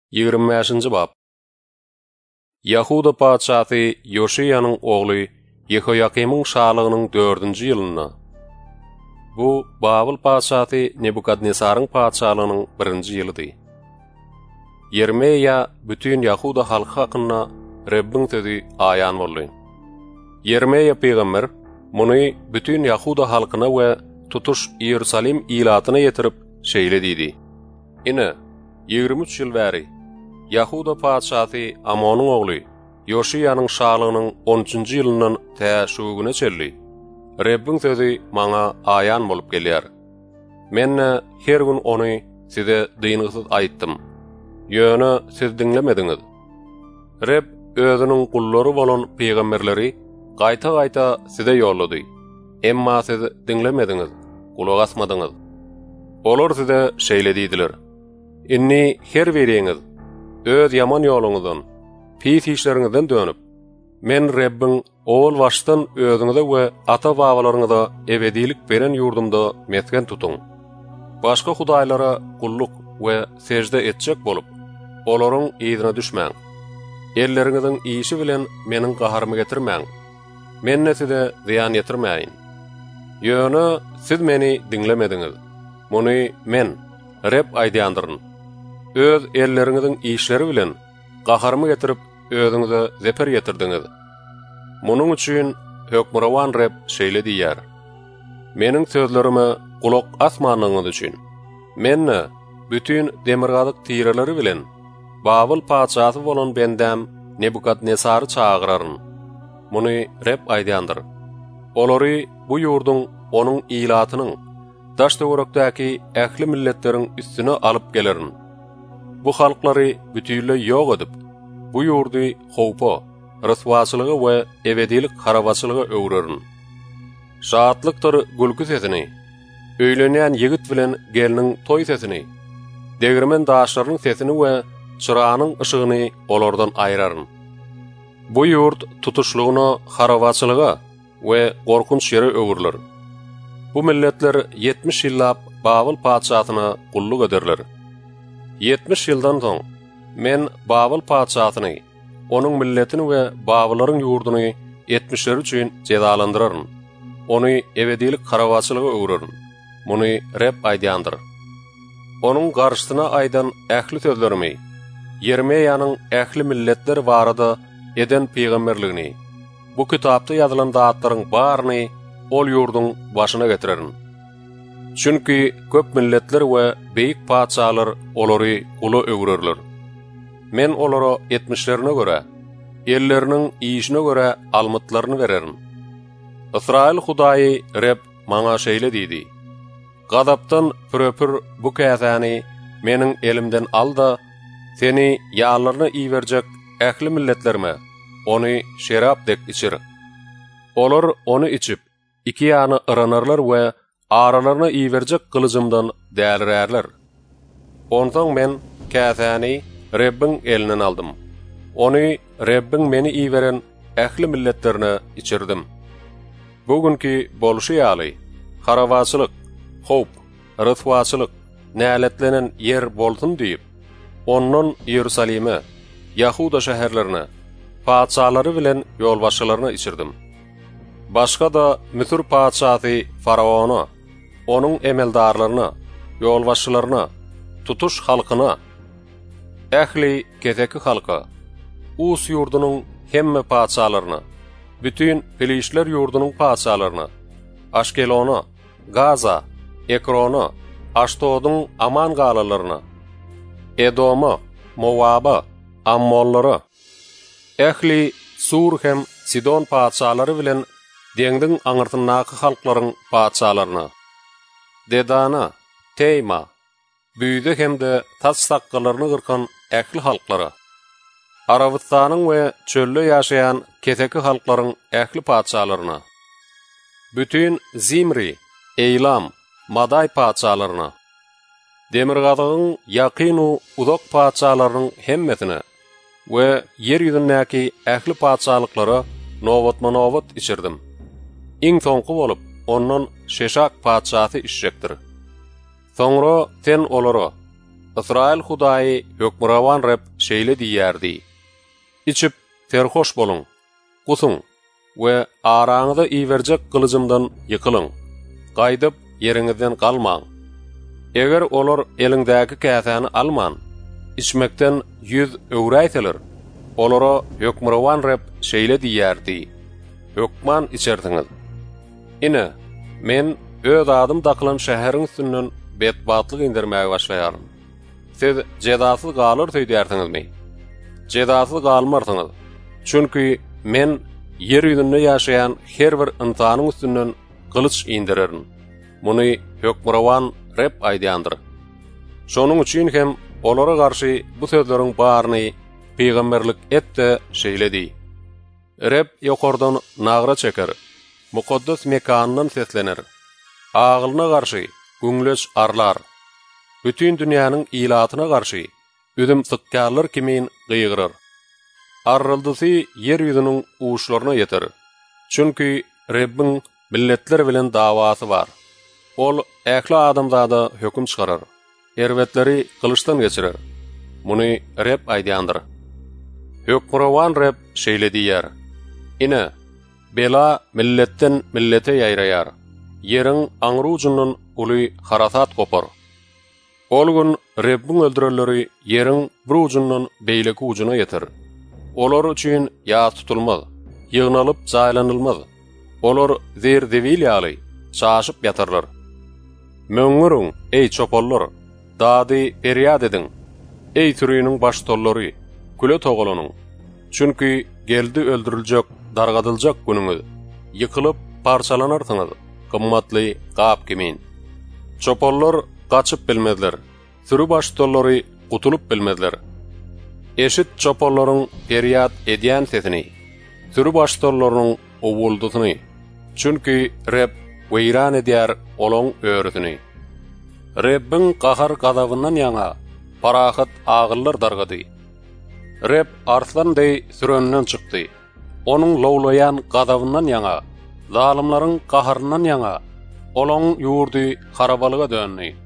25-nji bab. Yahuda paçaty Yoşiyanyň ogly Yehoyakimyň şalygynyň 4-nji ýylyna. Bu Babil paçaty Nebukadnesaryň paçalygynyň 1-nji ýylydy. Yermeya bütün Yahuda halky hakyna Rabbiň sözi aýan boldy. Yermeya peýgamber muny bütün Yahuda halkyna we tutuş Ýerusalim ilatyna ýetirip şeýledidi. Ine 23 ýyl bäri Yahuda paçaty Amonyň ogly Yoşiyanyň şalygynyň 13-nji ýylyndan tä şuguna çelli. Rabbiň sözi maňa aýan bolup gelýär. Men her gün ony size dyňysyz aýtdym. Ýöne siz diňlemediňiz. Rab özüniň gullary bolan peýgamberleri gaýta-gaýta size ýollady. Emma siz diňlemediňiz, kulak asmadyňyz. Olar size şeýledidiler. Inni her beriňiz öz yaman ýoluňyzdan, pis işleriňizden dönüp, men Rabbiň ol başdan özüňize we ata-babalaryňyza ebedilik beren ýurdumda mesken tutuň. Başga hudaýlara gulluk we secde etjek bolup, olaryň ýerine düşmäň. Elleriňiziň işi bilen meniň gaharymy getirmäň. Men size ziyan ýetirmäýin. Ýöne siz meni diňlemediňiz. Muny men Rab aýdýandyryn. Öz elleriňiziň işleri bilen gaharymy getirip özüňize zeper ýetirdiňiz. Munuň üçin hökmürawan Rab şeýle diýär. Meniň sözlerime kulak asmanyňyz üçin men bütün demirgalyk tireleri bilen Babil paçaty bolan bendäm Nebukadnesary çağıraryn. Muny Rab aýdýandyr. Olary bu ýurduň onuň ilatynyň daş töwerekdäki ähli milletleriň üstüne alyp gelerin. Bu halklary bütünle ýok edip, bu ýurdy howpa, ryswaçylygy we ebedilik harabaçylyga öwrerin. Şahatlyktır gülkü sesini, öýlenýän ýigit bilen geliniň toý sesini, degirmen daşlarynyň sesini we çyranyň ışygyny olardan aýrarin. Bu ýurt tutuşlugyna, harabaçylyga we gorkunç ýere öwrilir. Bu milletler 70 ýyllap Babil paçatyna gulluk ederler. 70 ýyldan soň men Babil paçatyny, onuň milletini we babylaryň ýurduny 70'ler üçin cezalandyraryn. Ony ebedilik harabaçylyga öwrerin. Muny Rab aýdýandyr. Onuň garşysyna aýdan ähli sözlerimi, Yermeýanyň ähli milletler barada eden peýgamberligini, bu kitapda ýazylan zatlaryň baryny ol ýurduň başyna getirerin. Çünki köp milletler we beýik paçalar olary uly öwrerler. Men olara 70'lerine göre, elleriniň işine göre almytlaryny bererin. Israil Hudaýy Rab maňa şeýle diýdi. Gadapdan püröpür bu käsäni meniň elimden al da, seni ýallaryna iýerjek ähli milletlerime ony şerap dek içir. Olar ony içip, iki ýany ıranarlar we aralaryna iýerjek gylyjymdan dälirärler. Ondan men käsäni Rabbiň elinden aldym. Ony Rabbiň meni iýeren ähli milletlerine içirdim. Bugünkü bolşy ýaly, harabaçylyk, howp, ryswaçylyk, näletlenen yer bolsun diýip, ondan Ýerusalime, Yahuda şäherlerine, paçalary bilen ýolbaşçylaryna içirdim. Başga da Misir paçaty Faraona, onuň emeldarlaryna, ýolbaşçylaryna, tutuş halkyna, ähli kezeki halka, Us ýurdunyň hemme paçalaryna, bütün Filistler ýurdunyň paçalaryna, Aşkelona, Gaza, Ekrona, Aşdodyň aman galalaryna, Edoma, Moaba, Ammonlara, ähli Sur hem Sidon paçalary bilen deňdiň aňyrtyndaky halklaryň paçalaryna, Dedana, Teyma, büýde hemde taş sakkalaryny gyrkan ähli halklara, Arabistanyň we çölde ýaşaýan keseki halklaryň ähli paçalaryna, bütün Zimri, Eylam, Maday paçalaryna, Demirgadygyň ýakyn we uzak paçalarynyň hemmesine we yer ýüzündäki ähli paçalyklara nowatma-nowat içirdim. Iň soňky bolup, ondan Şeşak paçaty işjekdir. Soňra sen olara İsrail Hudaýy hökmürawan Rab şeýle diýýärdi: İçip terhoş bolun, gusuň we araňyza iwerjek gylyjymdan ýykylyň. Gaýdyp ýeriňizden galmaň. Eger olar eliňdäki käsäni alman, içmekden 100 öwräýseler, olara hökmürawan Rab şeýle diýýärdi: hökman içerdiňiz. Ine, men öz adym daklan şäheriň üstünden betbatlyk indirmäge başlaýarym. Siz jedasyz galar söýdärsiňizmi? Jedasyz galmarsyňyz. Çünki men yer ýüzünde ýaşaýan her bir insanyň üstünden gylyç indirerim. Muny hökmürawan Rab aýdýandyr. Şonuň üçin hem olara garşy bu sözleriň baryny peýgamberlik etdi şeýledi. Rab ýokardan nagra çeker, mukaddas mekandan seslenir. Ağlyna garşy güňleş arlar. Bütün dünýäniň ilatyna garşy üzüm sykkarlar kimin gyýgyrar. Arrıldysy yer ýüzüniň uşlaryna ýeter. Çünki Rabbin milletler bilen dawasy bar. Ol ähli adamzada höküm çykarar. Erwetleri kılıçdan geçirer. Muny Rab aýdýandyr. Hökmürawan Rab şeýle diýär: Ine, bela milletten millete ýaýraýar. Yeriň aňry ujundan uly harasat kopar. Ol gün Rabbin öldürelleri yeriň bir ujundan beýleki ujuna ýeter. Olar üçin ýa tutulmaz, ýygnalyp jaýlanylmaz. Olar zerdewil ýaly, çaşyp ýatarlar. Möňürüň, ey çopallar, dady periýad ediň. Ey türüniň baş tollary, küle togulanyň. Çünki geldi öldüriljek, dargadyljak günüňiz. Ýykylyp parçalanarsyňyz, gymmatly gap kimin. Çopallar gaçyp bilmezler, türü baş tollary gutulup bilmezler. Eşit çopallaryň periýad edýän sesini, türü baş tollaryň owuldusyny. Çünki Rab weýran edýär olaň öwrüsini. Rabbin gahar gadabyndan ýaňa parahat agyllar dargady. Rab arslanday sürenden çykdy. Onuň lowlayan gadabyndan ýaňa, zalimlaryň gaharyndan ýaňa olaň ýurdy harabalyga dönni.